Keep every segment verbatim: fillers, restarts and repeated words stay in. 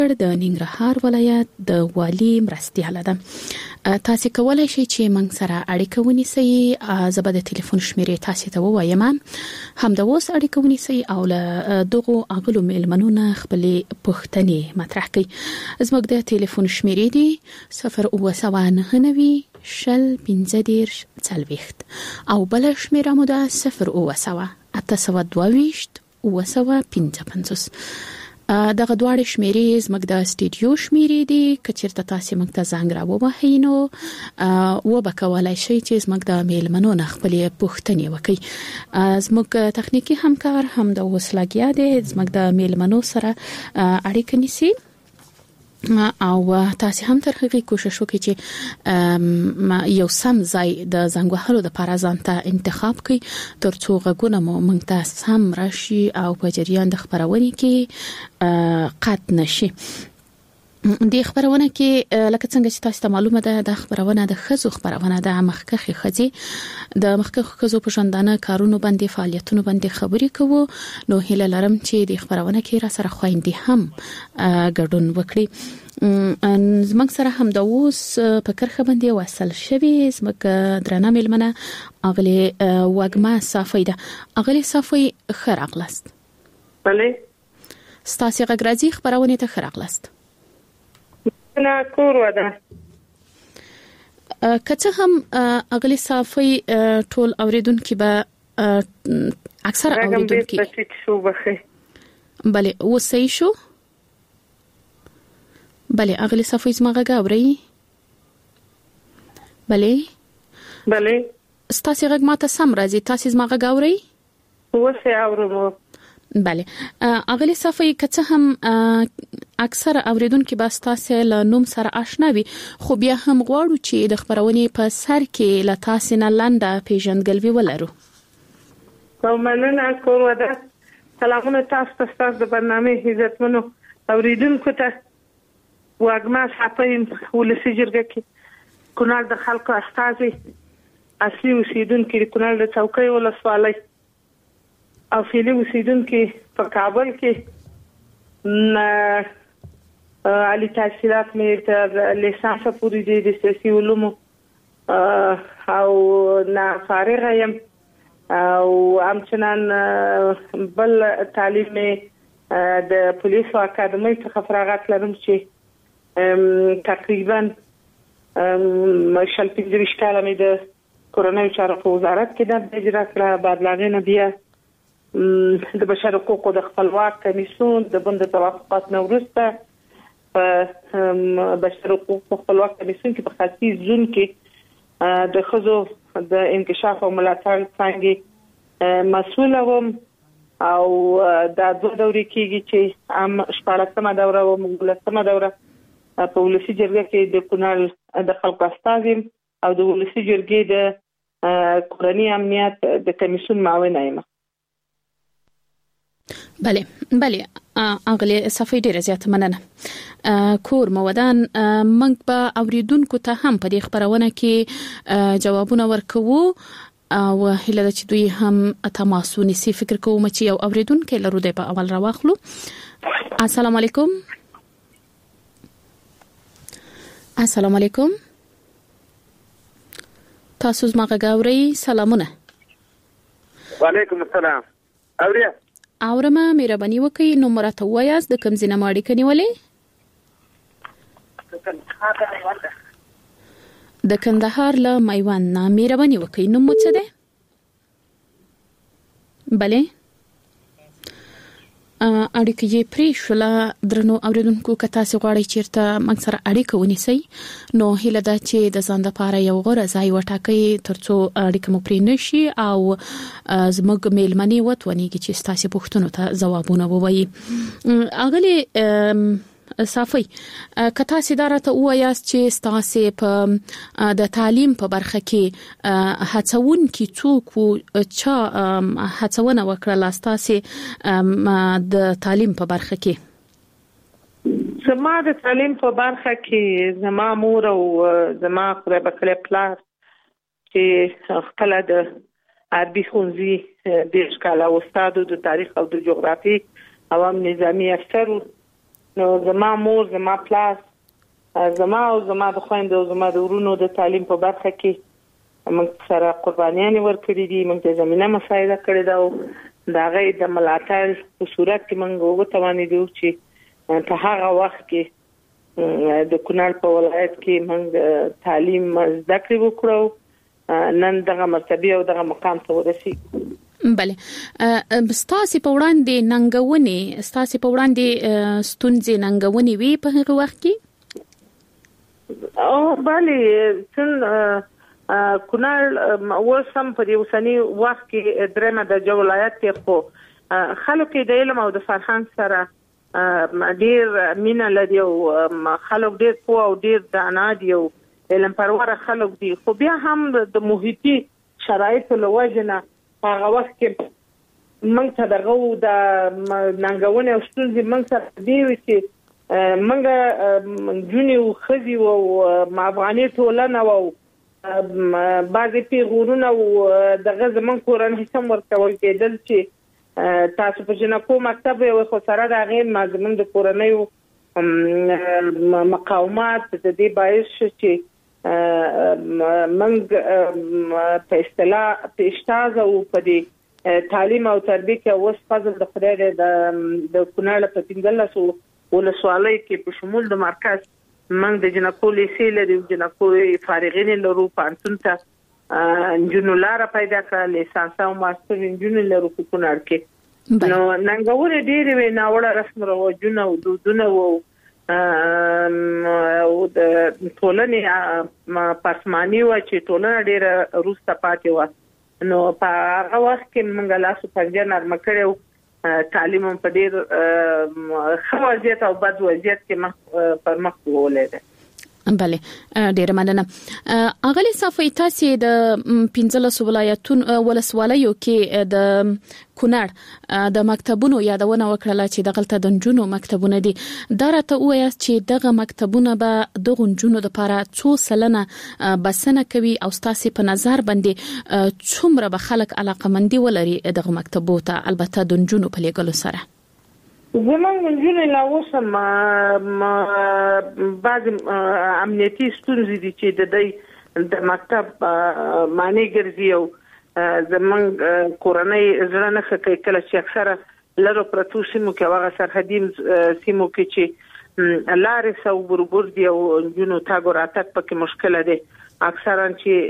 د ننګرهار ولایت د والي مرستیال ده. تاسو کولای شئ چې موږ سره اړیکه ونیسئ. زه به د ټلیفون شمیرې تاسو ته ووایم. هم د اوس اړیکه ونیسئ او له دغو اغلو میلمنو نه خپلې پوښتنې مطرح کړئ. زموږ د ټلیفون شمیرې دي صفر اوه سوه نهه نوي شل پنځه دېرش څلوېښت او بل شمیره مو ده صفر اوه سوه اته سوه دوه ویشت اوه سوه پنځه پنځوس. دغه دواړه شمیرې زموږ د سټوډیو شمیرې دي. که چېرته تاسو موږ ته زنګ راووهئ نو وبه کولی شئ چې زموږ د میلمنو نه خپلې پوښتنې وکړئ. زموږ تخنیکي همکار هم د اوس لګیا دی زموږ د میلمنو سره اړیکه نیسي او تاسو هم تر هغه کوشش وکړئ چې یو سم ځای د زنګ وهلو د لپاره ځان ته انتخاب کړئ ترڅو غږونه مو موږ ته سم راشي او په جریان د خبرونې کې قطع نشي. د خبرونه کې لکه څنګه چې تاسو ته معلومه ده د خبرونه د خزو خبرونه د مخکخي خزي د مخکخي خزو په ژوندانه کارونو باندې فعالیتونو باندې خبرې کوو. نو هیله لرم چې د خبرونه کې را سره خويندې هم ګډون وکړي. زموږ سره هم د اوس په کرخه باندې وصل شوی زموږ درنه میلمنه اغلی وګما صافی ده. اغلی صافی خراغلست. بله ستاسو غږرازي خبرونه ته خراغلست. نه کور ودا کته هم اغلی صافی ټول اوریدونکو به اکثر اوریدونکو بسیط شو بخي. بله وسې شو. بله اغلی صافی زما غږ اوري. بله بله ستاسو غږ ماته سم راځي. تاسو زما غږ اوري؟ وسې اورم. بله اغلی صافی کته هم اکثر اوریدونکو به تاسو له نوم سره آشنا وي خو بیا هم غواړو چې د خبرونې په سر کې له تاسو نه لنډه پیژندګلوي ولرو. مننه کور ودا. سلامونه تاسو ته تاسو د برنامه عزتمنو اوریدونکو ته. واګما صافی ولسی جرګه کې کونړ د خلکو استازي اصلي اوسیدونکو د کونړ د چوکۍ ولسوالۍ او فعلی اوسیدونکو په کابل کې نه علی تحصیلات مې تر لیسانس پورې دي د سیاسي علومو او نه فارغ یم او همچنان بل تعلیم د پولیسو اکاډمۍ څخه فراغت لرم چې تقریبا شل پنځه ویشت کاله مې د کورنیو چارو په وزارت کې د اجرا کړه. بعد لاغې نه بیا د بشر حقوقو د خپلواک کمیسیون د بند توافقات نو وروسته په بشر حقوقو خپلواک کمیسیون کې په خاصي زون کې د خزو د انکشاف او ملاتړ څنګه مسؤل وم او د دوه دورې کېږي چې ام شپږمه دوره او مولسمه دوره په ولسی جرګه کې د کونړ د خلکو استازي او د ولسی جرګې د کورنی امنیت د کمیسیون معاون یم. بله بله اغلی صافی ډیره زیاته مننه. کور مودان موږ به اوریدونکو ته هم په دې خبرونه کې جوابونه ورکوو او هله چې دوی هم تماس ونیسي. فکر کوم چې یو اوریدونکو لرو دی په اول راوخلو. السلام علیکم. السلام علیکم. تاسو زما غږ اورئ؟ سلامونه. وعلیکم السلام. اوریا اورمه مهرباني وکړئ نو مرته وایاست د کوم ځای نه اړیکه نیولې؟ د کندهار له میوند نه. مهرباني وکړئ نو مو څه ده؟ بله اړیکه یې پرې شوله. درنو اوریدونکو که تاسو غواړئ چیرته موږ سره اړیکه ونیسئ نو هیله ده چې د ځان لپاره یو غوره ځای وټاکئ ترڅو اړیکه مو پرې نشي او زموږ میلمنې وتونیږي چې تاسو پوښتنو ته ځوابونه ووایي. اغلی صافی که تاسو دارته وایاست چې تاسو په د تعلیم په برخه کې هڅون کې څوک چا هڅونه وکړه تاسو د تعلیم په برخه کې؟ زما د تعلیم په برخه کې زما مور او زما خدای بخښلی پلار چې خپل د عربي ښوونځي د ښکاله استاد د تاریخ او د جغرافي عوام نظامی افسر نو زما مور زما پلاس زما او زما د خويندو او زما د ورونو د تعلیم په برخه کې موږ سره قربانيان ورکړي دي، موږ د زمينه مساعده کړې ده او دا غي د ملاتړ په صورت کې موږ وګټوانې دي چې په هغه وخت کې د کونړ په ولایت کې موږ تعلیم زده کړې وکړو، نن دغه مرتبه او دغه مقام ته ورسېږو. بله ستاسو په وړاندې ننګونې ستاسو په وړاندې ستونزې ننګونې وی په هغه وخت کې؟ او بله څن کونړ ورسم په دې وسنی وخت کې درمه د ولایت کې خو خلک د علم او د فرهنګ سره ډیر مینه لري او خلک ډیر په او ډیر دانا دي او علم پرور خلک دي، خو بیا هم د محیطي شرایطو لوجنه هغه وخت کې موږ ته دغه د ننګونې او ستونزې موږ سره دی چې موږ جونی او خزي او افغاني ټولنه او بعضې پیغورونه او دغه زمون کورنۍ هم ورکول کېدل چې تاسو په جنکو مکتب یو خو سره د هغې زمون د کورنۍ مقاومات د دې باعث چې منګ په اصطلاح پیشتاز او په دې تعلیم او تربیه کې اوس فضل د خدای د د کونړ په پنځلسو ولسوالۍ کې په شمول د مرکز منګ د جنکو لیسې لري، جنکو فارغین لرو، پانتون ته انجنونو لاره پیدا کړه، لیسانس او ماستر انجنونو لرو په کونړ کې. نو ننګورې ډېرې وې ناوړه رسم رواجونه او دودونه او او د ټولنې پرسمانی و چې ټولنه ډیره روسته پاتې و، نو په هغه وخت کې موږ لاسو پنځه نرم کړو، تعلیم په ډیر ښه وضعیت او بد وضعیت کې پر مخ وولې ده. بله ډیره مننه. اغلی صافی تاسو د پنځلس ولایتونو ولسوالیو کې د کونړ د مکتبونو یادونه وکړه چې دغلته د جنونو مکتبونه دي، دا راته وایي چې دغه مکتبونه به د جنونو لپاره څو سلنه بسنه کوي او تاسو په نظر باندې څومره به خلک علاقمندي ولري دغه مکتبو ته، البته د جنونو په لګلو سره؟ زمونږ منځونه لا اوسم بعض امنیتي ستونزې دي چې د دې د مکتب معنی ګرځي او زمونږ کورنۍ زړه نه کوي کله چې اکثره لرو پرتو سیمو کې هغه سرحدي سیمو کې چې لارې سو بربر دي او جنو تاګو راتګ پکې مشکله دي، اکثرا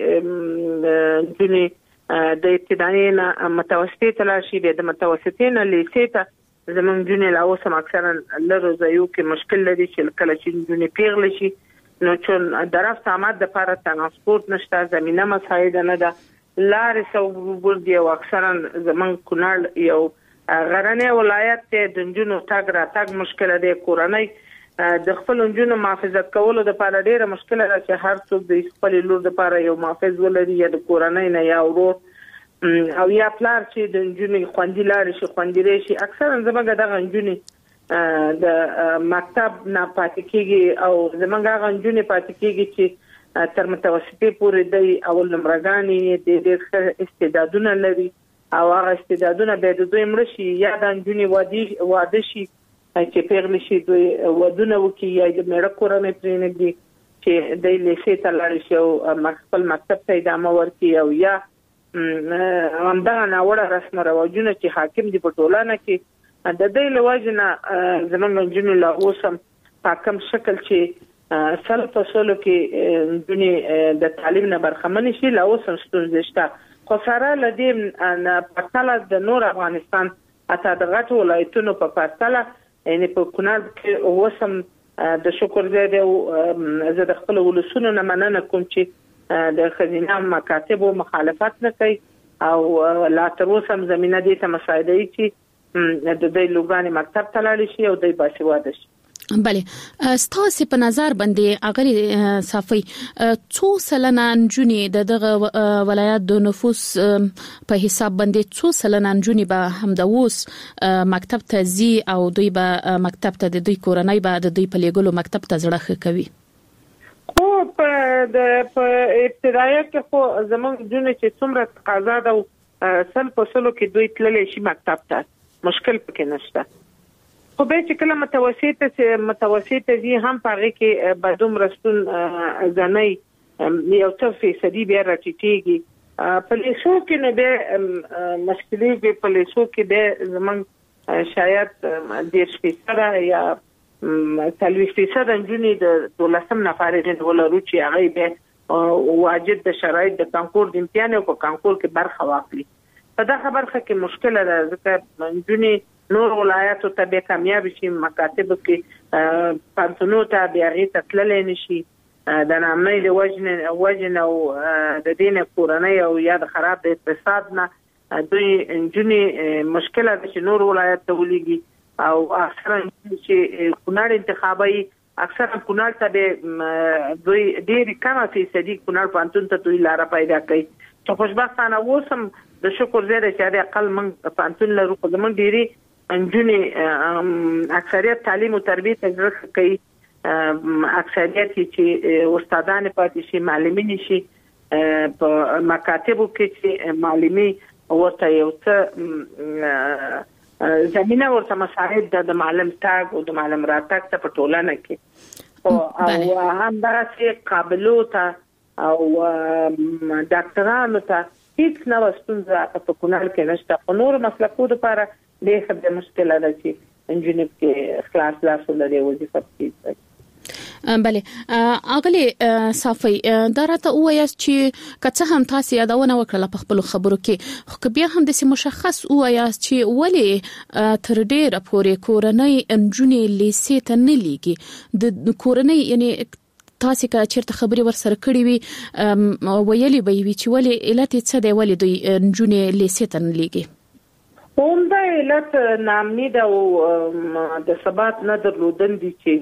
چې جنې د ابتدایي نه متوسطې ته لاړ شي، د متوسطې نه لیسې ته زمونږ جونې لا اوسم اکثرا لرو ځایو کې مشکل لري چې کله چې جونې پیغلې شي نو چې درف سامات د لپاره ترانسپورت نشته، زمينه مساعده نه ده، لارې سو بربر دي او اکثرا زمونږ کونړ یو غرنی ولایت ته د جنونو تاګ را تاګ مشکل دی، کورنۍ د خپل جنونو محافظت کولو د لپاره ډیره مشکل ده چې هر څوک د خپل لور د لپاره یو محافظ ولري یا د کورنۍ نه یا ورور او یا پلار چې د جنونو خوندې لارې شي خوندې شي. اکثرا زمونږ دغه جنونې د مکتب نه پاتې کیږي او زمونږ هغه جنونې پاتې کیږي چې تر متوسطې پورې دی او لمرګانی د ډېر استعدادونه لري او هغه استعدادونه به د دوی مړ شي یا د جنونې وادي واده شي چې پیغلې شي دوی ودونه وکي یا د میړه کورنۍ پرې نه دي چې د لیسې ته لاړ شي او خپل مکتب ته ادامه ورکړي او یا همدغه ناوړه رسم رواجونه چې حاکم دي په ټولنه کې د دې لوجنه زمونږ جنونو لا اوسم په کوم شکل چې سل په سلو کې جنونې د تعلیم نه برخمن شي لا اوسم ستونزې شته، خو سره لدې نه پرتله د نور افغانستان اته د غټ ولایتونو په پرتله یعنی په کونړ کې اوسم د شکر زیاده او زه د خپل ولسونو نه مننه کوم چې د خزینه مکاتب او مخالفت نه کوي او لا تر اوسه زمينه دي ته مساعده چې د دې لوګانې مکتب ته لاړ شي او د باسواده شي. بله ستاسو په نظر باندې اغلی صافي څو سلنه جنې د دغه ولایت د نفوس په حساب باندې څو سلنه جنې به هم د اوس مکتب ته زی او دوی به مکتب ته د دوی کورنۍ به د دوی په لګولو مکتب ته زړه کوي؟ خو په د ابتدایي کې خو زمونږ جنې چې څومره تقاضا ده او سل په سلو کې دوی تللی شي مکتب ته، مشکل پکې نشته، خو به چې کله متوسطه متوسطه دي هم پاره کې بدوم رستون ځنۍ یو څه فیصدي بیا راټیټيږي په لیسو کې نه به مشکلې په لیسو کې به زمون شاید ډیر فیصد یا ثلاثين فیصد انجونی د دولسم نفرین ولرو چې هغه به واجب د شرایط د کانکور د امتحان او په کانکور کې برخه واخلي په دا خبره کې مشکل ده ځکه انجونی نور ولایاتو ته به کامیاب شي مکاتب کې پانتونو ته بیا غي تتلل نشي د نامې د وجن وجن او د دین کورنۍ او یا د خراب د اقتصاد نه دوی انجونی مشکله ده چې نور ولایت ته ولېږي او اکثرا چې کونړ انتخابي اکثرا کونړ ته به دوی ډېر کم فیصدي کونړ پانتون ته دوی لار پیدا کوي چې خوشبختانه وسم د شکر زیاده چې د اقل من پانتون لرو خو زمون ډېری انجونی اکثریت تعلیم او تربیه تجربه کوي اکثریت چې استادان پاتې شي معلمین شي په مکاتبو کې چې معلمي ورته یو څه زمينه ورته مساعد د معلم تاګ او د معلم راتګ ته په ټولنه کې او هم درسي قابلو ته او ډاکټرانو ته هیڅ نه وستونزه په کونړ کې نشته په نور مسلکو لپاره ډېر څه مشکله ده چې انجینر کې خلاص لاس ولري وظیفه کوي بله اغلی صافي دا راته وایي چې کڅه هم تاسو یادونه وکړه په خپل خبرو کې خو بیا هم د مشخص وایي چې ولی تر ډیره پورې کورنۍ انجونې لیسې ته نه لیږي د کورنۍ یعنی تاسو که چیرته خبري ورسره کړی وي ویلي به وي چې ولی علت څه دی ولی دوی انجونې لیسې ته نه لیږي هم دا علت نامنی دا د ثبات نه درلودل دي چې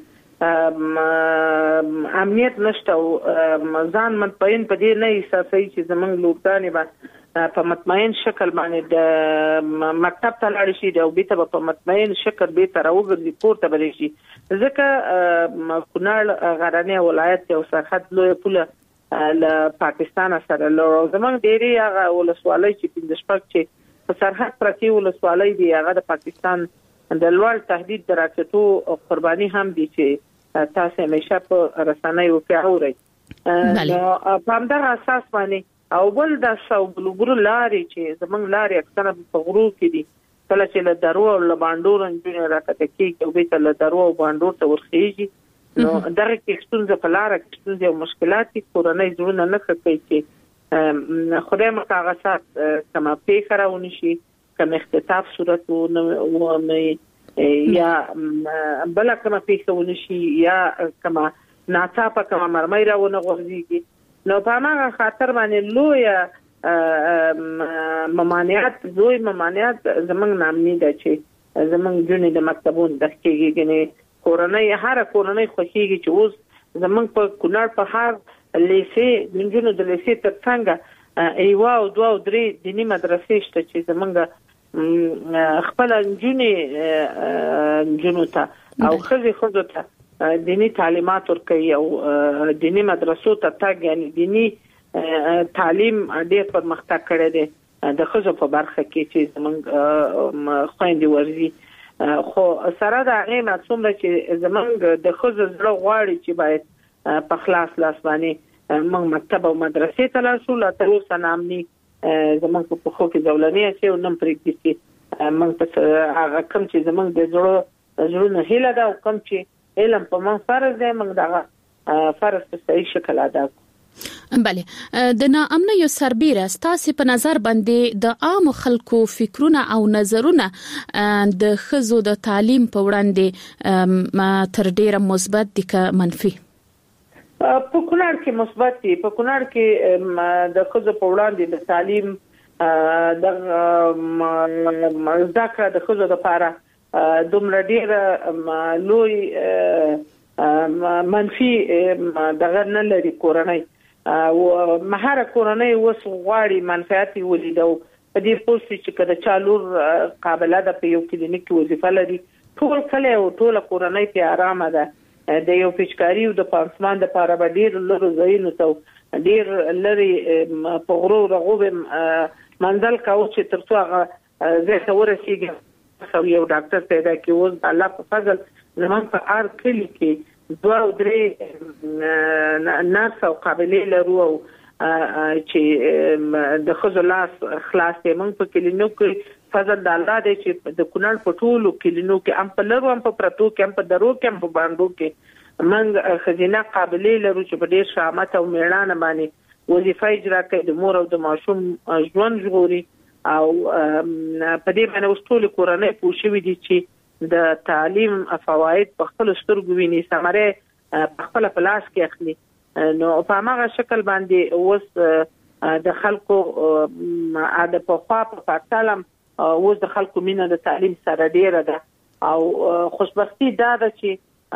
امنیت نشته او ځان مطمئن پدې نه احساسوي چې زمونږ لوکدانې به په مطمئن شکل باندې د مکتب ته لاړ شي او به په مطمئن شکل به تر وګرځي پورته بلی شي ځکه کونړ غرنی ولایت او سرحد لوی پوله ل پاکستان سره له زمونږ ډېری هغه ولسوالۍ چې پنځه شپږ چې په سرحد پرتی ولسوالۍ دی هغه د پاکستان د لوړ تهدید دراتو قرباني هم دي چې تاسو همیشه په رسنیو کې اورئ نو په همدغه اساس باندې او بل د سوبلګرو لارې چې زمونږ لارې اکثره په غرو کې دي کله چې له درو او له باندور انجونې راکته کېږي او به له درو او باندور ته ورخېږي نو دغه کې ستونزې په لار کې ستونزې او مشکلات کورنۍ ژوند نه کوي چې خدای متعاقبات کما پیښه راونی شي کم اختطاف صورت و نه یا بل کما پیښه ونی شي یا کما ناڅاپه کما مرمۍ راونه غورځيږي نو په هغه خاطر باندې لوی ممانعت لوی ممانعت زمنګ نامني ده چې زمنګ جونې د مکتبونو د کېږي کورنۍ هر کورنۍ خوشيږي چې اوس زمنګ په کونړ په هر لیسې منځونو د لیسې ترڅنګ ایوا او دوه او درې دینی مدرسې شته چې زمنګ خپل جونې جنو ته او خزي خزو ته دینی تعلیمات ورکوي او دینی مدرسو ته تاګ یعنی دینی تعلیم ډېر پرمختګ کړی دی د خزو په برخه کې چې زمونږ خويندې ورزي خو سره د هغه معصومه چې زمونږ د خزو زړه غواړي چې باید په خلاص لاس باندې موږ مکتب او مدرسې ته لاړو لا تر اوسه نامني زمونږ په خو کې ځولنی چې نن پرېږدي چې موږ په هغه کم چې زمونږ د زړه زړه هیله ده او کم چې علم په من فرض دی موږ دا فرض په صحیح شکل ادا کوو بله د ناامنۍ یو سربېره ستاسو په نظر باندې د عام خلکو فکرونه او نظرونه د خزو د تعلیم په وړاندې تر ډیره مثبت دي که منفي په کونړ کې مثبت دي په کونړ کې د خزو په وړاندې د تعلیم د ذکر د خزو لپاره دومره ډیره لوی منفي دغه نه لري کورنۍ او مهاره کورنۍ وس غواړي منفعت ولیدو په دې پوسټ چې کله چالور قابلیت په یو کلینیک وظیفه لري ټول کله او ټول کورنۍ په آرامه ده د یو فشکاری او د پانسمان د لپاره ډیر لږ زینو ته ډیر لري په غرو رغوب منزل کاو چې ترڅو هغه زه ته ورسیږي سو یو ډاکټر پیدا کی اوس الله په فضل زمون په ار کلی کې دوه او درې نرس او قابلیت لرو او چې د خزلاس خلاص موږ په کلینو کې فضل د الله دی چې د کونړ په ټولو کلینو کې هم په لرو هم په پرتو کې هم په درو کې هم په باندې کې موږ خزینه قابلیت لرو چې په ډیر شامت او میړانه باندې وظیفه اجرا کوي د مور او د ماشوم ژوند ژغوري او په دې باندې وستول کورنۍ پوښوي دي چې د تعلیم فواید په خپل سترګو ویني سمره په خپل پلاس کې اخلي نو په هغه شکل باندې اوس د خلکو عادت په خوا په پاتلم اوس د خلکو مینه د تعلیم سره ډیره ده او خوشبختی دا ده چې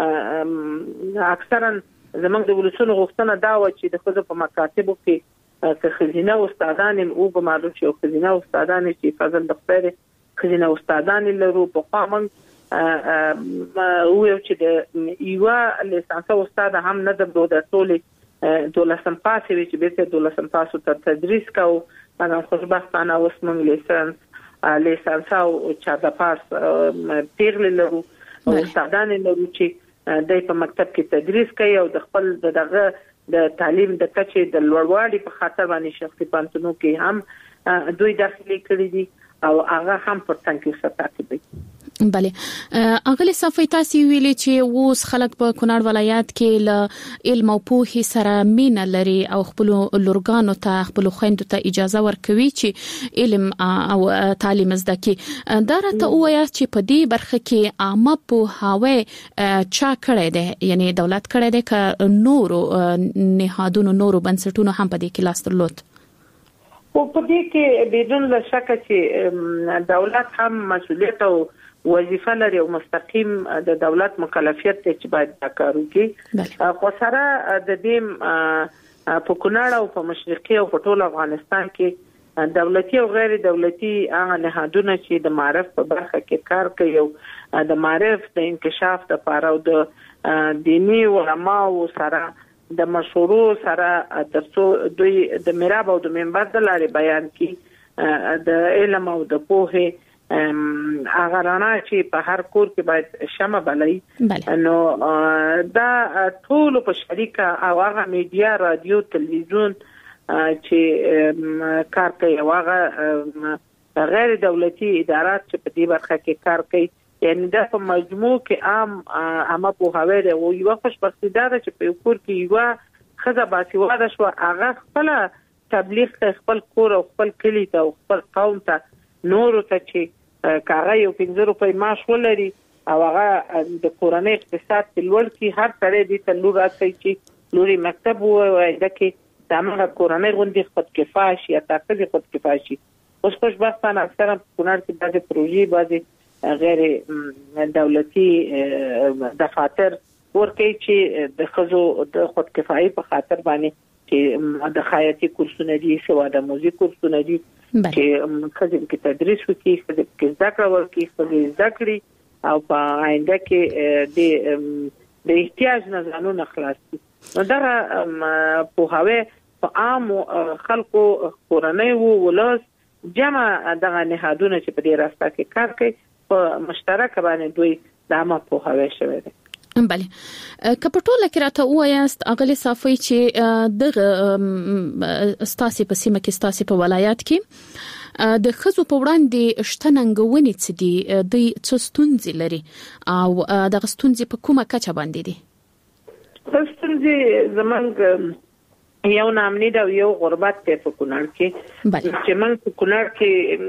اکثرا زمونږ د ولسونو غوښتنه دا و چې د خزو په مکاتبو کې که خزینه استادان او به معلوم شي او خزینه استادان چې فضل د خپل خزینه استادان لرو په قامن او یو چې د یو لیسانس استاد هم نه د ټولې دولسم پاس وی چې به دولسم پاس ته تدریس کاو هغه خوشبختانه اوس موږ لیسانس لیسانس او چارده پاس پیغل لرو او استادان لرو چې د په مکتب کې تدریس کوي او د خپل دغه د تعلیم د کچې د لوړوالي په خاطر باندې شخصي پانتونو کې هم دوی داخلي کړی دي او هغه هم پر تنګي ساتي دي. بله اغلی صفای تاسو ویلي چې اوس خلک په کونړ ولایت کې ل علم او پوهې سره مینه لري او خپل لورګانو ته خپل خويندو ته اجازه ورکوي چې علم او تعلیم زده کړي. دا راته وایي چې په دې برخه کې عامه پوهاوی چا کړی دی یعنی دولت کړی دی که نورو نهادونو نورو بنسټونو هم په دې کې لاس درلود؟ او په دې کې بدون شک چې دولت هم مسؤلیت او وظیفه لري او مستقیم د دولت مکلفیت ته چې باید دا کار وکړي. خو سره د دې په کونړ او په مشرقي او په ټول افغانستان کې دولتي او غیر دولتي هغه نهادونه چې د معرف په برخه کې کار کوي او د معرف د انکشاف لپاره او د دینی علماو سره د مشورو سره ترڅو دوی د میراب او د منبر د لارې بیان کی د علم او د پوهه هغه رڼا چې په هر کور کې باید شمه بلای نو دا ټول په شریکه او هغه میډیا رادیو تلویزیون چې کار کوي هغه غیر دولتي ادارات چې په دې برخه کې کار کوي یعنی دا په مجموع کې عام عامه پوهاوی دی او یو خوشبختی دا چې په کور کې یو خزه باسواده شو هغه خپل تبلیغ خپل کور او خپل کلی ته او خپل قوم ته نور ته چې کاغه یو پنځه روپۍ معاش ولري او هغه د کورنۍ اقتصاد په لوړ کې هر سره دې ته لور راځي چې لوري مکتب وای دکې دغه کورنۍ غونډې خود کفایه شي یا تاسو خود کفایه شي اوس خوشبختانه اکثرا کونړ کې دغه پروژې بعضي غیر دولتي دفاتر ورکې چې د خزو د خود کفایي په خاطر باندې چې د خیاطي کورسونه دي سواده موزیک کورسونه دي چې خزم کې تدریس وکړي خزم کې ذکر ورکړي خزم ذکرې او په آینده کې د د احتیاج نه ځانونه خلاص دي نو دا په هغه په عام خلکو کورنۍ وو ولس جمع دغه نهادونه چې په دې راسته کې کار کوي په مشترک باندې دوی د عامه په هغه شوی دي. بله کپټوله کې راته وایاست اغلی صافي چې دغه ستاسي په سیمه کې ستاسي په ولایت کې د خزو په وړاندې شتننګونې څه دي د څه ستونزې لري او دغه ستونزې په کومه کچه باندې دي؟ ستونزې زمونږ یو نامنی دا یو غربت ته په کونړ کې چې موږ په کونړ کې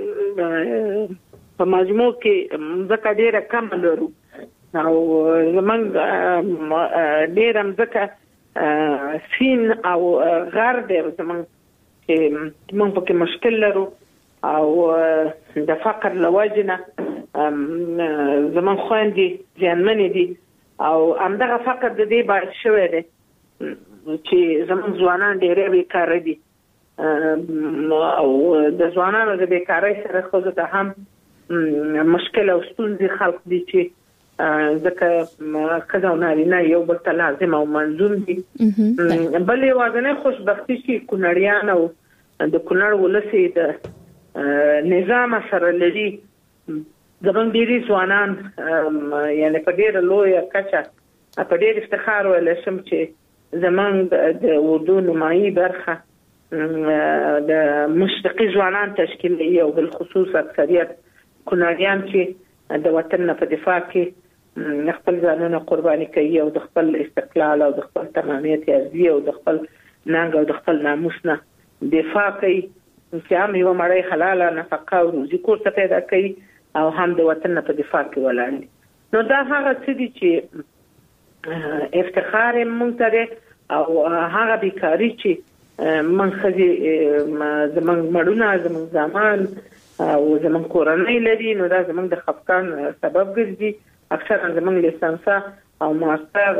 په مجموع کې ځکه ډیره کم لرو او زمونږ ډیر هم ځکه سین او غر دی زمونږ چې موږ په مشکل لرو او د فقر لوجنه زمونږ خويندې ځانمنې دي او همدغه فقر د دې باعث شوی دی چې زمونږ ځوانان ډېر بیکار دي او د ځوانانو د بیکارۍ سره خو ته هم مشکل او ستونزې خلق دي چې ځکه کله نه یو بل ته لازم او منظوم دي بل یو غنه خوشبختی شي کونړیان او د کونړ ولسی د نظام سره لري زمونږ ډېری ځوانان یعنی په ډېر لوی کچه په ډېر افتخار ویل شم چې زمونږ د اردو نمایي برخه د مشرقي ځوانان تشکیلوي او بالخصوص اکثریت کونړیان چې د وطن په دفاع کې خپل ځانونه قرباني کوي او د خپل استقلال او د خپل تمامیت ارزي او د خپل ننګ او د خپل ناموس نه دفاع کوي چې هم یو مړی حلاله نفقه او روزي کور ته پیدا کوي او هم د وطن په دفاع کې ولاړ دي. نو دا هغه څه دي چې افتخار مونږ ته او هغه بیکاری چې من خزي زمونږ مړونه زمونږ زمان او زمونږ کورنۍ لري، نو دا زمونږ د خفقان سبب ګرځي. اکثر زمونږ لیسانسا او ماستر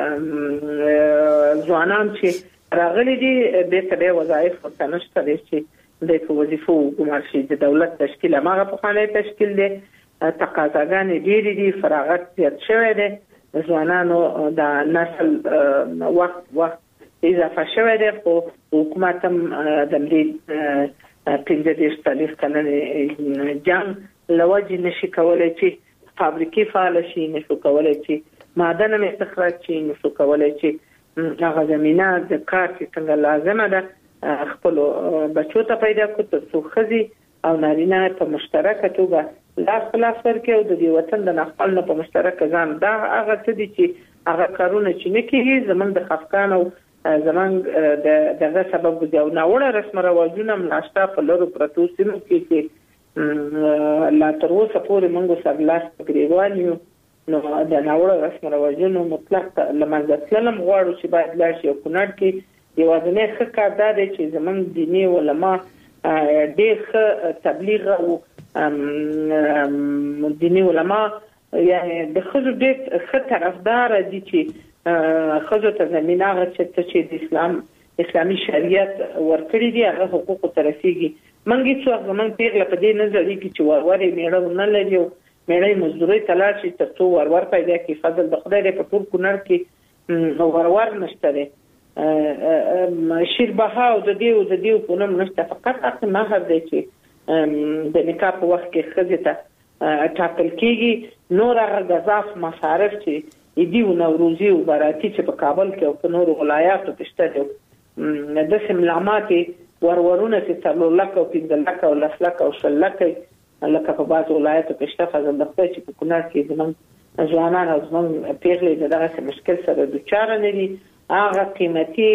ځوانان چې راغلي دي د تبع وظایف ورته نشته دي چې د وظیفو ګمار شي. د دولت تشکیل هغه په خانه تشکیل دي، تقاضاګانې ډېرې دي، فراغت زیات شوی دی، ځوانانو د نسل وخت وخت اضافه شوی دی، خو حکومت هم د دې پنځه دېرش څلوېښت کلنې جنګ له وجې نشي کولی چې فابریکې فعاله شي، نشو کولی چې معدن هم استخراج شي، نشو کولی چې هغه زمینه د کار چې څنګه لازمه ده خپل بچو ته پیدا کړو تر څو ښځې او نارینه په مشترکه توګه لاس په لاس ورکړي او د دې وطن د نقل نه په مشترکه ځان دا هغه څه دي چې هغه کارونه چې نه کېږي زمونږ د خفقان او زمونږ د دغه سبب ګرځي. او ناوړه رسم رواجونه هم ناشته په لرو پرتو سیمو کې چې لا تر اوسه پورې موږ سرلاس په ګریوان یو، نو د ناوړه رسم رواجونو مطلق له منځه تلل هم غواړو چې باید لاړ شي. او کونړ کې یوازینی ښه کار دا دی چې زمونږ دیني علما ډېر ښه تبلیغ او دیني علما یعنی د ښځو ډېر ښه طرفدار دي چې ښځو ته زمینه هغه چې د اسلام اسلامي شریعت ورکړي دي هغه حقوقو ته رسېږي. موږ هېڅ وخت زمونږ پیغله په دې نه ځړېږي چې ورور یې میړه ونه لري او میړه یې مزدورۍ ته لاړ شي تر څو ورور پیدا کړي. فضل د خدای دی په ټول کونړ کې ورور نشته دی، شیربها او د دې او د دې په نوم نشته، فقط هغه مهر دی چې د نکاح په وخت کې ښځې ته ټاکل کېږي. نور هغه ګزاف مصارف چې عیدي او نوروزي او براتي چې په کابل کې او په نورو ولایاتو کې شته دي، داسې ملامات ورورونه چې څلور لکه او پنځه لکه او لس لکه او شل لکه لکه په بعضو ولایاتو کې شته. فضل د خدای چې په کونړ کې زموږ ځوانان او زموږ پیغلې د دغسې مشکل سره دوچاره نه دي. هغه قیمتي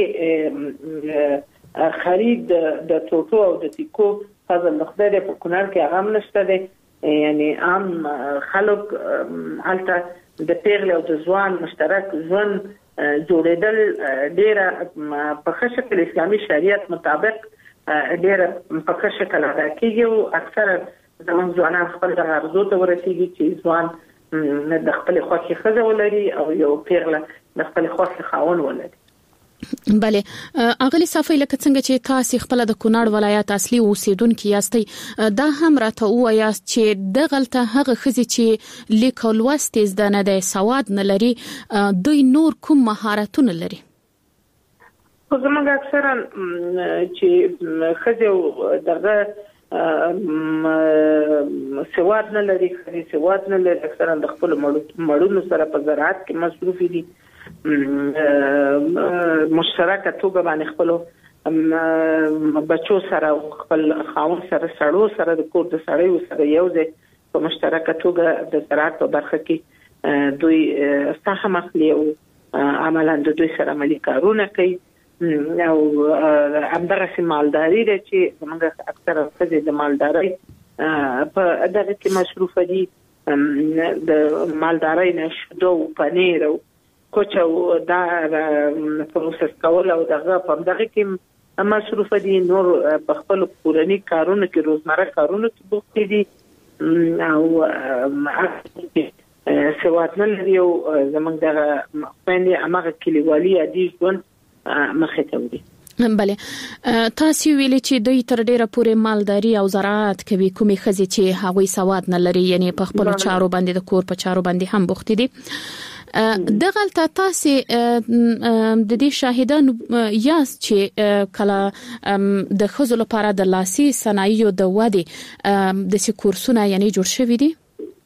خرید د ټوټو او د تیکو فضل د خدای دی په کونړ کې هغه هم نشته دی. یعنی عام خلک هلته د پیغلې او د ځوان مشترک ژوند جوړېدل ډېره په ښه شکل اسلامي شریعت مطابق ډېره په ښه شکل ادا کېږي. او اکثره زموږ ځوانان خپل دغه ارزو ته ورسېږي چې ځوان د خپلې خوښې ښځه ولري او یو پیغله د خپلې خوښې خاوند ولري. بله اغلی صافی لکه څنګه چې تاسو خپل د کونړ ولایت اصلي اوسیدونکو یاستئ، دا هم راته ووایاست چې دغلته هغه ښځې چې لیک او لوست زده نه دی، سواد نه لري، دوی نور کوم مهارتونه لري؟ خو زموږ اکثرا چې ښځې دغه سواد نه لري، ښځې سواد نه لري، اکثرا د خپلو مړونو سره په زراعت کې مصروفې دي، مشترکه توګه باندې خپلو بچو سره او خپل خاوند سره سړو سره د کور د سړیو سره یو ځای په مشترکه توګه د زراعت په برخه کې دوی سهم اخلي او عملا د دوی سره عملي کارونه کوي. او همدغسې مالداري ده چې زموږ اکثره ښځې د مالدارۍ په دغه کې مصروفه دي، د مالدارۍ نه شیدو او پنیر او کوچ او دا پروسس کول او دغه په دغه کې مصروفه دي. نور په خپل کورني کارونو کې روزمره کارونو کې بوخت دي او سواد نه لري او زموږ دغه خویندې هماغه کلیوالي عادي ژوند مخې ته وړي. بله تاسو ویلي چې دوی تر ډیره پورې مالداري او زراعت کوي، کومې ښځې چې هغوی سواد نه لري، یعنی په خپل چارو باندې د کور په چارو باندې هم بوخت دي. دغلته تاسو د دې شاهدان یاست چې کله د ښځو لپاره د لاسي صنایعو د ودې د کورسونه یعنی جوړ شوي دي؟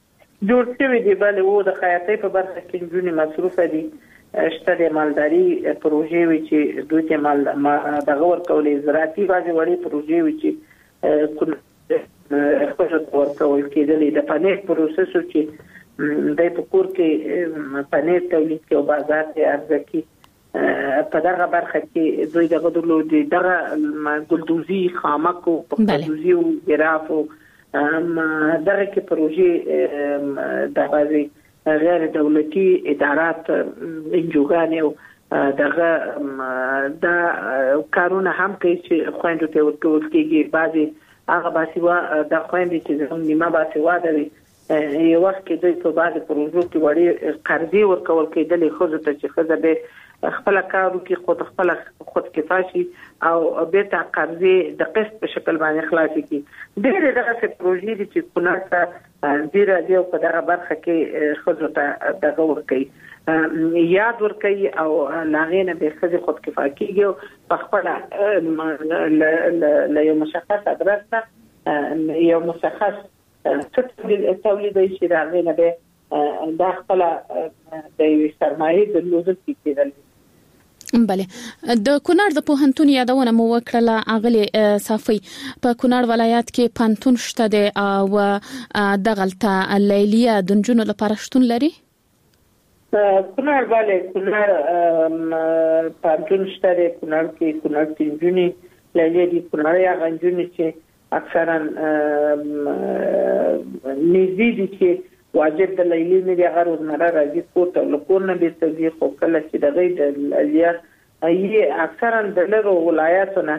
جوړ شوی دی بل وو د خیاطۍ په برخه کې جونې مصروفه دي شته د مالداري پروژې وی چې دوی ته مال دغه ورکولې زراعتي باندې وړي پروژې وی چې کله خپل ورکول کېدلې د پنیر پروسس چې د پکور کې پنیر تولید کې او بازار ته عرضه کې په دغه برخه کې دوی دغه درلودي دغه ګلدوزي خامکو پخدوزي او جرافو دغه کې پروژې د بازي غیر دولتي ادارات انجوګان او دغه د کارونه هم کوي چې خويندو ته ورکول کېږي بعضي هغه باسیوا د خويندې چې زموږ نیمه باسیوا ده یو وخت کې دوی په بعض پروژو کې وړي قرضې ورکول کېدلې خو ته چې خزه به خپل کارو کې خود خپل خود کفایي او به ته قرضې د قسط په شکل باندې خلاصي کی ډېر دغه پروژې دي چې کوناته ډیر دی په دغه برخه کې خود ته دغه ورکي یاد ورکي او لاغینه به خزه خود کفایي کیږي په خپل ل یو مشخص ادرس یو مشخص څه تولیدي چې راغلی نه به د خپل د سرمایې د لوزل کېدل. بله د کونړ د پوهنتون یادونه مو وکړه اغلی صافي په کونړ ولایت کې پوهنتون شته دی او دغلته لیلیه د نجونو لپاره شتون لري. کونړ bale کونړ پوهنتون شته دی کونړ کې کونړ کې نجونې لیلیه دي کونړ یا نجونې چې اکثرا نږدې دي چې واجب د لیلی نه دی غره ورنره راځي کوته لکونه به تزي خو کله چې د غي د الیات یې اکثرا د لرو ولایتونه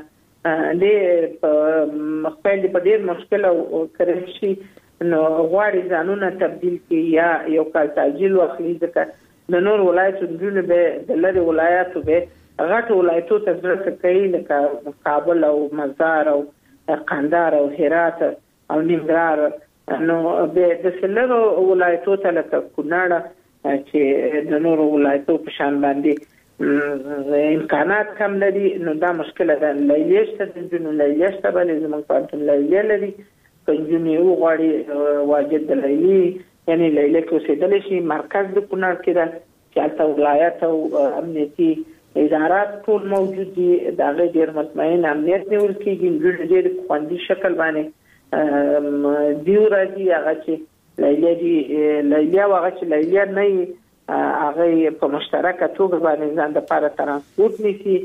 د مخکې په ډیر مشکل او کړی شي نو غواړي ځانونه تبديل کړي یا یو کال تاجیل واخلي ځکه د نور ولایتونو جون به د لري ولایتو به غټ ولایتو ته ځکه کوي لکه کابل او مزار او قندهار او هرات او ننګرهار نو به د سلرو ولایتو ته لکه کونړ چې د نورو ولایتو په شان باندې امکانات کم لري نو دا مشکله ده. لیلیه ته د جنو لیلیه ته باندې زموږ پانتون لیلیه لري کنجونی او غواړي واجب د لیلی یعنی لیلیه کې اوسېدل شي مرکز د کونړ کې ده چې تاسو ولایت او امنیتي ادارات ټول موجود دي دا غیر مطمئن امنیت نیول کېږي د ډېر خوندي شکل باندې دیو راځي هغه چې لیلیه دي لیلیه هغه چې لیلیه نه هغه په مشترکه توګه باندې ځان د لپاره ترانسپورت نیسي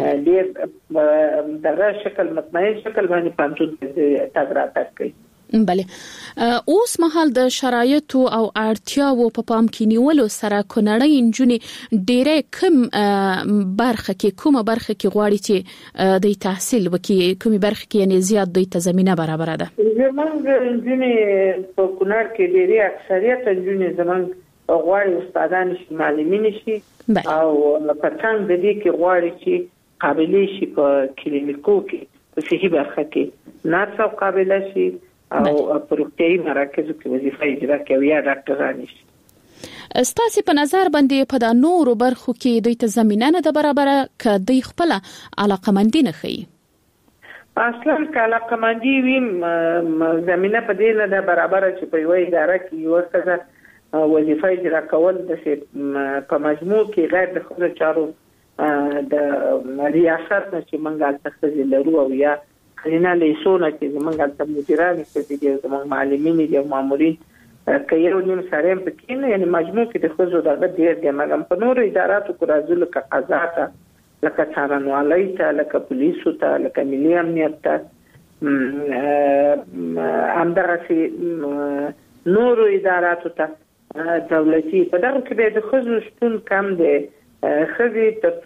ډېر دغه شکل مطمئن شکل باندې پانتون تګ راتګ کوي. بله اوس مهال د شرایطو او اړتیاو په پام کې نیولو سره کونړی انجونې ډېرې کم برخه کې کومه برخه کې غواړي چې د تحصیل وکړي کومه برخه کې یعنی زیات د تضمینه برابر ده. زمونږ انجونې په کونړ کې ډېری اکثریت انجونې زمونږ غواړي استادان شي معلمین شي او په څنګه د دې کې غواړي چې قابلیت شي په کلینیکو کې په صحي برخه کې ناڅو قابلیت شي او پروتئین مراکزو کې وظیفه اجرا کوي یا ډاکټران شي. ستاسو په نظر باندې په د نورو برخو کې دوی ته زمينه نه ده برابره ک دوی خپل علاقمندي نه خي اصلا ک علاقمندي ویم زمينه په دې نه ده برابره چې په یوه اداره کې یو څه وظیفه اجرا کول د په مجموع کې غیر د خپل چارو د ریاست چې منګال تخصص لرو او یا خلینه لیسونه چې زمونږ د مدیران چې دي زمونږ معلمین دي او مامورین کایرو نیم سره په کې نه یعنی مجموع کې د خزو د ډېر د مګم په نور اداراتو کو راځي لکه قضا ته لکه څارنوالۍ ته لکه پولیسو ته لکه ملي امنیت ته همدغه سي نور اداراتو ته دولتي په دغه کې د خزو شتون کم دی خزي ترڅو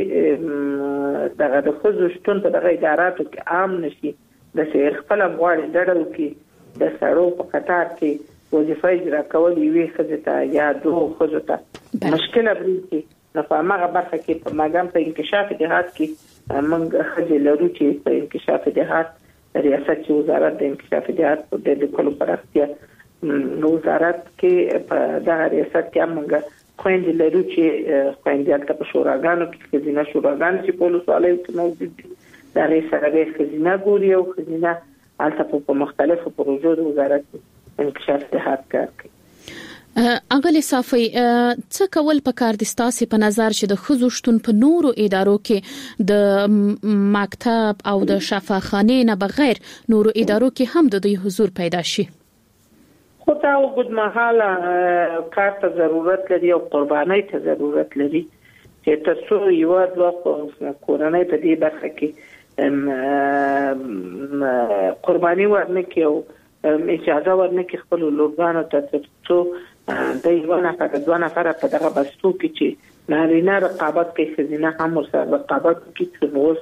چې دغه د خزو شتون په دغه اداراتو کې عام نشي د سیر خپل غواړي دړو کې د سړو په قطار کې وظیفه اجرا کول وی خزه ته یا دوه خزو ته مشکله بریږي نو په هغه برخه کې په مګم په انکشاف دهات کې موږ خزه لرو چې په انکشاف دهات ریاست وزارت د انکشاف دهات په د کلو پراختیا وزارت کې په دغه ریاست کې موږ خويندې لرو چې خويندې البته په شوراګانو کې خزینه شوراګان چې په لوسالۍ کې موجود دي دا غي سره خزینه ګوري او خزینه البته په مختلفو پروژو د وزارت انکشاف دهات کار کوي. اغلی صافي څه کول پکار دي ستاسو په نظر چې د ښځو شتون په نورو ادارو کې د مکتب او د شفاخانه نه بغیر نورو ادارو کې هم د دوی حضور پیدا شي؟ خو تا وګد مهاله کار ته ضرورت لري او قرباني ته ضرورت لري چې تاسو یو د کورنۍ په دې برخه کې قرباني ورنکي او اجازه ورنکي خپل لورګانو ته تاسو د یو نفر د دوه نفر په دغه بستو کې چې نارینه رقابت کوي خزینه هم ورسره رقابت کوي چې نوز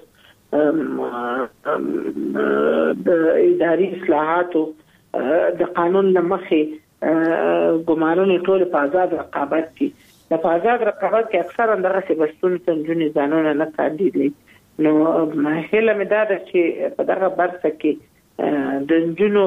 د اداري اصلاحاتو د قانون لمخې ګمارنې ټول په آزاد رقابت کې د آزاد رقابت کې اکثرا دغه څه بستون څنګه ځانونه نه کاندي نو هله مې دا چې په دغه برخه کې د جنو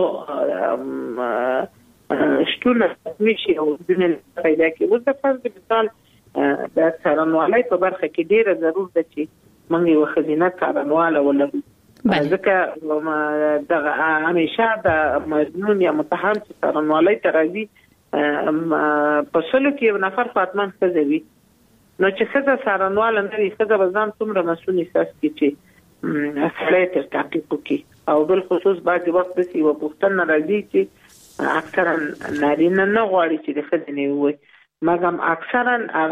شتون نشي او د پیدا کې اوس د فرض مثال د څارنوالۍ په برخه کې ډیره ضرور ده چې موږ یو خزینه څارنواله ولرو ځکه دغه همیشه د مجنون یا متهم چې څارنوالۍ ته راځي په سلو کې یو نفر فاطمه ښځوي نو چې څه څارنواله نه وي ښځه به ځان څومره مسؤل احساس کړي چې اصلاح تر تحقیق وکړي او بل خصوص بعضې وخت داسې یوه پوښتنه راځي چې اکثرا نارینه نه غواړي چې د ښځې وي مګم اکثرا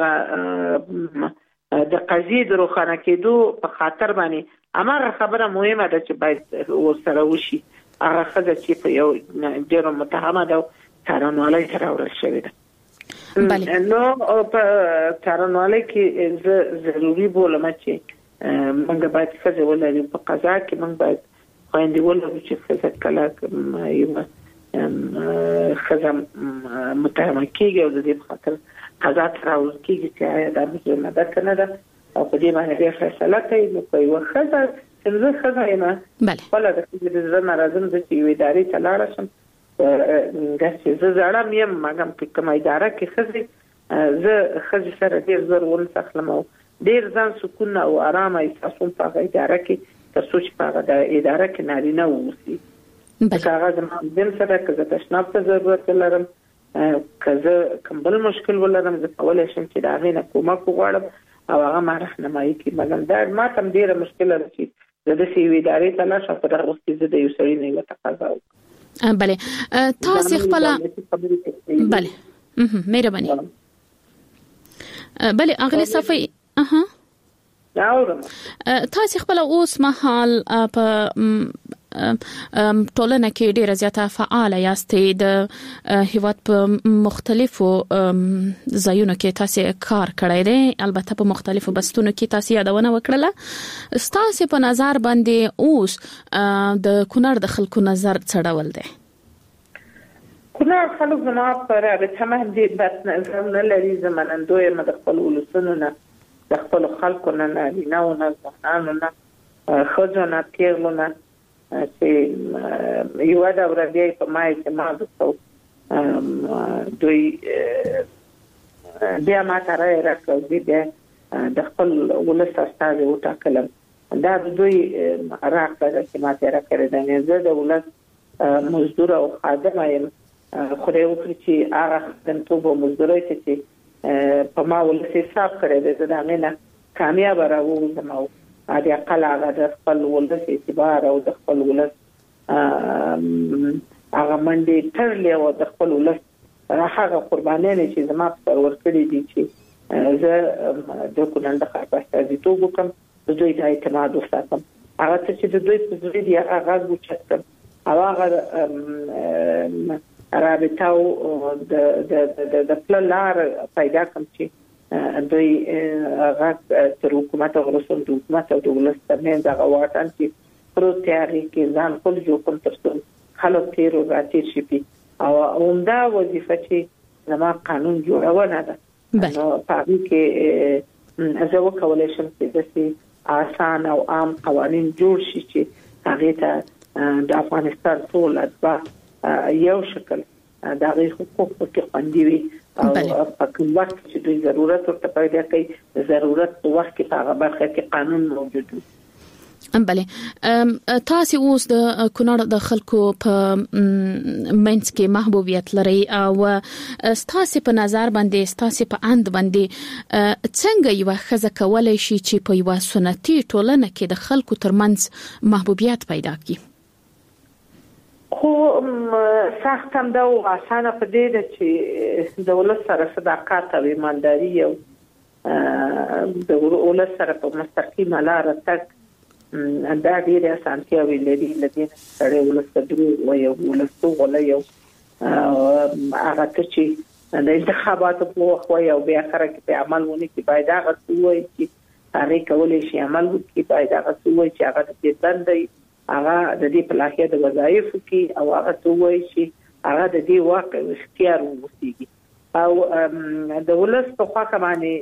هغه د قضیې د روښانه کېدو په خاطر باندې هماغه خبره مهمه ده چې باید ورسره وشي هغه ښځه چې په یو ډېره متهمه ده څارنوالۍ ته راوړل شوې ده نو په څارنوالۍ کې زه ضروري بولم چې موږ باید ښځې ولرو په قضا کې موږ باید خویندې ولرو چې ښځه کله یوه خزم متهمه کیږي او د دې په خاطر قضا ته راوړل کیږي چې دا مجرمه ده که نه ده او په دې باندې بیا فیصله کوي نو په یوه ښځه چې زه ښځه یم خپله د ښځې د زړه نه راځم زه چې یوې ادارې ته لاړه شم داسې زه زړه م یم مګم په کومه اداره کې ښځې زه ښځې سره ډېر زر ونسخلم او ډېر ځان سکون او ارامه احساسوم په هغه اداره کې تر څو چې په هغه اداره کې نارینه واوسي که هغه زما دل سره که زه تشناب ته ضرورت لرم که زه کوم بل مشکل ولرم زه کولی شم چې د هغې نه کومک وغواړم او هغه ما رهنمایي کړي مګر دا ما ته هم ډېره مشکله ده چې زه داسې یوې ادارې ته لاړ شم په دغه وخت کې زه د یو سړي نه یوه تقاضا وکړم بله تاسې خپله بله مهرباني بله اغلې صفي اها تاسې خپل اوس مهال په ټولنه کې ډیره زیاته فعال یاستئ د هیواد په مختلفو ځایونو کې تاسې کار کړی دی البته په مختلفو بستونو کې تاسې یادونه وکړله ستاسو په نظر باندې اوس د کونړ د خلکو نظر څه ډول دی؟ کونړ خلک زما په رابطه باندې بد نظر نه لري زه منندوی یم د خپلو ولسونو نه د خپلو خلکو نه نارینهو نه ځوانانو نه ښځو نه پیغلو نه چې یوه دوره بیا یې په ما اعتماد وکړو دوی بیا ما ته رایې راکړه زه بیا د خپل ولس استازی وټاکلم دا د دوی راکړه ده چې ما ته یې راکړې ده زه د ولس مزدور او خادمه یم خدای وکړي چې هغه خدمتوب او مزدورۍ ته چې په ما ولس حساب کړی دی زه د هغې نه کامیابه راووځم او د اقل هغه د خپل ولس اعتبار او د خپل ولس هغه منډې تړلې او د خپل ولس هغه قربانیانې چې زما په سر ورکړي دي چې زه د کونړ د ښار په استازیتوب وکړم د دوی د اعتماد وساتم هغه څه چې د دوی په زړه دي هغه غږ اوچت کړم او هغه رابطه او د پله لار پیدا کړم چې دوی هغه تر حکومت او رسول د حکومت او د ولس ترمنځ هغه واټن چې پروت دی هغې کې ځان خپل جوړ کړم تر څو خلک تېر او راتېر شي او عمده وظیفه چې زما قانون جوړونه ده نو په هغې کې زه وکولی شم چې داسې اسان او عام قوانین جوړ شي چې هغې ته د افغانستان ټول اتباع یو شکل د هغې حقوق پکې خوندي وي او په کوم وخت چې دوی ضرورت ورته پیدا کوي ضرورت په وخت کې په هغه برخه کې قانون موجود وي بله تاسو اوس د کونړ د خلکو په منځ کې محبوبیت لري او تاسو په نظر باندې تاسو په اند باندې څنګه یو خزه کولای شي چې په یو سنتي ټولنه کې د خلکو ترمنځ محبوبیت پیدا کړي؟ خو سخت هم دا او اسانه په دې ده چې د ولس سره صداقت او ایمانداري او د ولس سره په مستقیمه لار تک دا ډیره اسانتیاوي لري لدین سره ولست درو او یو ولستو ولا یو هغه چې د انتخاباتو په وخت او بیا سره کې په عمل ونه کې باید هغه څه چې هغه کولای شي عمل وکړي باید هغه څه چې هغه د دندې هغه د دې په لاهیه د وظایف کې او هغه څه چې هغه د دې واقع اختیار ووسیږي او د ولست په خوا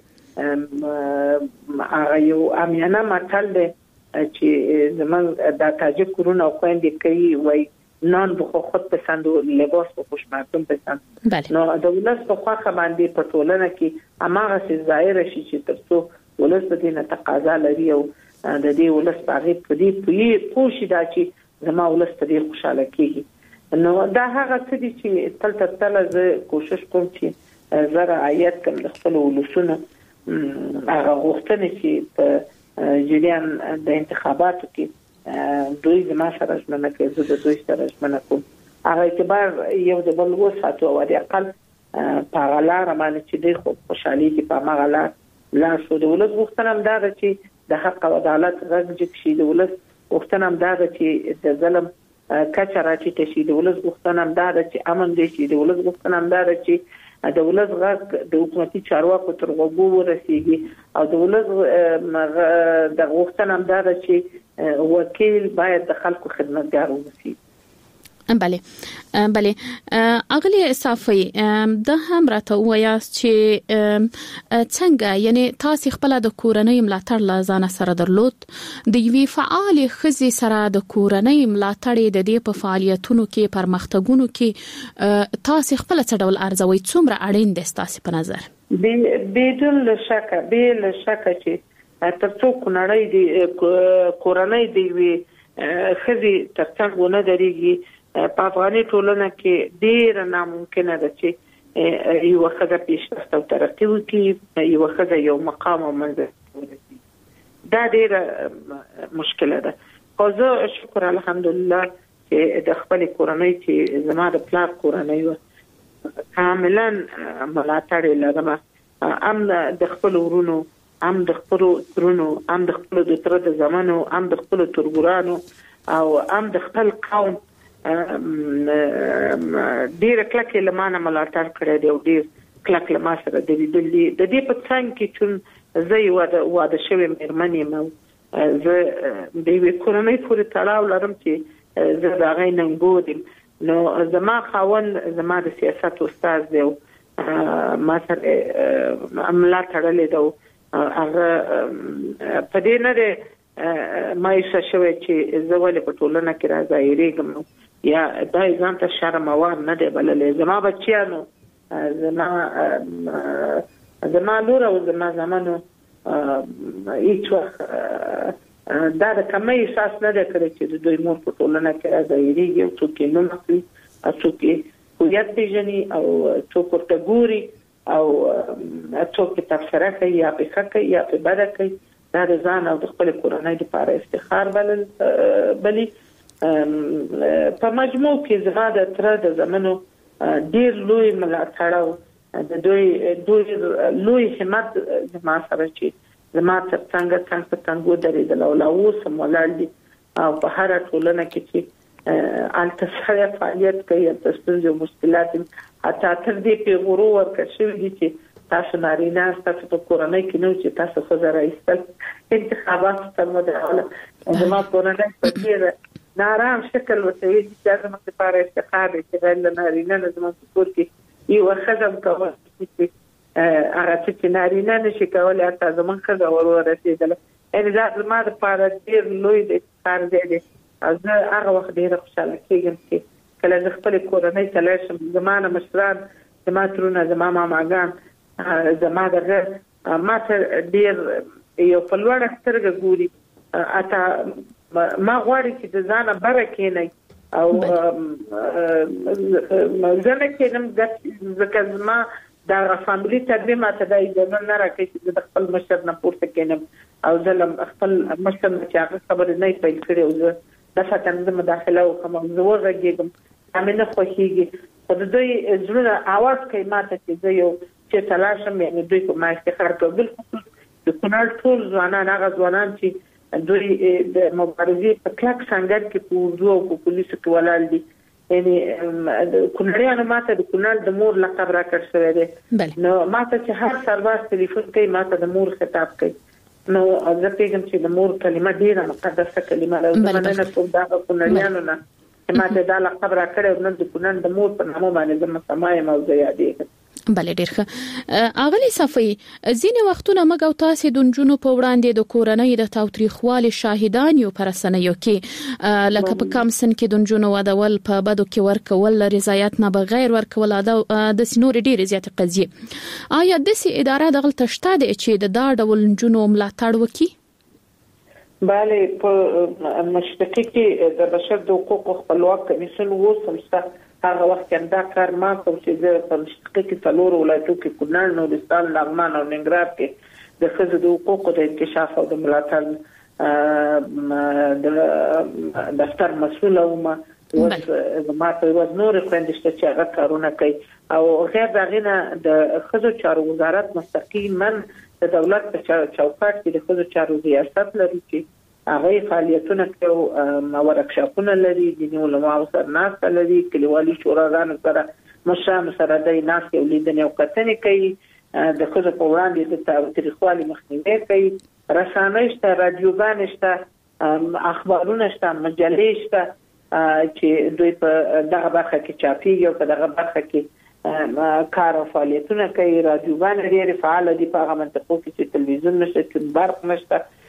باندې هغه یو امیانه متل دی چې زمون د تاجک کورونه خويندې کوي وای نان به خود پسند او لباس به خوشمرتون پسند نو د ولس په خوا باندې په ټولنه کې اماغه څه ظاهر شي چې ترڅو ولس د دې تقاضا لري او د دې ولس په غیب په دې په پوښي دا چې زما ولس ته ډیر خوشاله کیږي نو دا هغه څه دي چې تل تل تل زه کوشش کوم چې زره آیات کوم د خپل ولسونو هغه غوښتنې چې په جریان د انتخاباتو کې دوی زما سره ژمنه کوي زه د دوی سره ژمنه کوم هغه اعتبار یو د بل وساتو او د اقل په غلار باندې چې د خو خوشحالي کې په مغلا لا شو د ولس غوښتنه هم دا چې د حق او عدالت غږ شي د ولس غوښتنه هم دا چې د ظلم کچره چې تشي د ولس غوښتنه هم دا چې امن دي شي د ولس غوښتنه هم دا چې د ولس غږ د حکومتي چارواکو تر غوږو ورسیږي او د ولس د غوښتنه هم دا چې وکیل باید د خلکو خدمتګار وي. بله بله اغلی صافی د هم راته وایاست چې څنګه یعنی تاسو خپل د کورنۍ ملاتړ لازانه سره درلود د یوې فعال خزي سره د کورنۍ ملاتړ د دې په فعالیتونو کې پرمختګونو کې تاسو خپل څه ډول ارزوي څومره اړین دي تاسو په نظر؟ بدون شک بل شک چې ترڅو کورنۍ دی کورنۍ دی وی خزي ترڅنګ ونه درېږي په افغاني ټولنه کې ډیر ناممکنه ده چې یو خزه پیشرفت او ترقی وکړي یو خزه یو مقام او منزل ورسیږي دا ډیر مشکله ده خو زه شکر الحمدلله چې د خپل کورنۍ چې زما د پلار کورنۍ و کاملا ملاتړ لرم ام د خپل ورونو ام د خپل ترونو ام د خپل د تر د زمانو ام د خپل ترګورانو او ام د خپل قوم ډیر کلک لمانه ملاتړ کړی دی او ډیر کلک لما سره د دې د دې په څنګه کې چې زه یو د واده شوی مېرمنې مو زه د یو کورنۍ پورې تړاو لرم چې زه دا غي ننګودم نو زما خاون زما د سیاست استاد دی ما سره ملاتړ لیدو هغه په دې نه ده ما یې شوی چې زه ولې په ټولنه کې راځایریږم یا دا ځان ته شرم وار نه دی بللې زما بچیانو زما زما لور او زما زمانو هیڅ وخت دا د کمې احساس نه دی کړی چې د دوی مور په ټولنه کې راځایریږي او څوک یې نه مخلي او څوک یې هویت پیژني او څوک ورته ګوري او څوک یې تفسیره کوي یا په کوي یا په بده کوي دا د ځان او د خپل کورنۍ لپاره افتخار بلل بلی په مجموع کې زما د تر د زمانو ډیر لوی ملاتړ د دوی دوی لوی همت زما سره چې زما تر څنګه څنګه څنګه درېدل او لا اوس مولالدي او په هر ټولنه کې چې التسخير فعالیت کوي تاسو مشکلات حتی تر دې په غرور ورکړ شوی دي چې تاسو نارینه تاسو په کورنۍ کې نو چې تاسو خو زه راځل انتخابات ته مدعوله زما کورنۍ په دې نارام شکل وسوي چې زموږ لپاره افتخار دی چې غیر نارینه نه زموږ کور کې یو خزم کوي چې هغه چې نارینه نشي کولای تاسو زموږ خزه ورورسېدل ان دا زموږ لپاره ډیر لوی دی کار دی او زه هغه وخت ډیر خوشاله کېږم چې کله زه خپل کورنۍ ته لاشم زمانه مشران زما ترونه زما ماماګان زما دغه ما ته ډیر یو په لوړه سترګه ګوري اته ما غواړي چې د ځانه بره کېنی او ځنه کېنم ځکه زما دا فاميلي تدبیر ماته دا اجازه نه راکړي چې د خپل مشر نه پورته کېنم او ځلم خپل مشر چې هغه خبره نه پیل کړي او زه د فتن د مداخله او کوم زه ورغېږم امه نه خوښيږي خو دوی زړه आवाज کوي ماته چې زه یو چې تلاشم یعنی دوی په ما افتخار کوي بالکل د کونړ ټول ځوانان هغه ځوانان چې دوی د مبارزې په کلک څنګه کې په اردو او په پولیسو کې ولاړ دي یعنی کونړیانو ماته د کونړ د مور لقب راکړ شوی دی نو ماته چې هر سرباز ټلیفون کوي ماته د مور خطاب کوي نو زه پیغام چې د مور کلمه ډیره مقدسه کلمه ده زمونږ نه څو دا کونړیانو نه ماته دا لقب راکړ او نن د کونړ د مور په نامه باندې زما سمای موضوع یادېږي بل ډیر ښه اغلی صفي ځینې وختونه موږ او تاسو د جنونو په وړاندې د کورنۍ د تاوتریخوالي شاهدان یو پرسنیو کې لکه په کم سن کې د جنونو ودول په بدو کې ورکول رضایت نه بغیر ورکول د سنور ډیر زیات قضیه آیا د سي اداره دغه تشته چې د دا ډول جنونو ملاتړ وکي bale په مشتقي کې د بشر د حقوقو خپلواک کمیسیون وسمسته هغه وخت کې دا کار ما کوم چې د مشتقي کې څلور ولایتو کې کونړ نورستان لغمان او ننګرهار کې د ښځو د حقوقو د انکشاف او د ملاتړ د دفتر مسؤل او ما ما په وزنور خوندشته چې هغه کارونه کوي او غیر دغه د ښځو چارو وزارت مستقیما د دولت په چوکاټ کې د ښځو چارو ریاست لري چې هغه فعالیتونه کوي او ورکشاپونه لري د علماء سره ناس لري کلیوالي شوراګانو سره مشام سره د ناس کې ولیدنه او کتنې کوي د ښځو په وړاندې د تاریخوالي مخنیوي کوي رسانۍ شته رادیوګان شته اخبارونه شته مجلې شته چې دوی په دغه برخه کې چاپیږي او په دغه برخه کې کار او فعالیتونه کوي رادیوګان ډېر فعال دي په هغه منطقو کې چې تلویزیون نشته چې برق نشته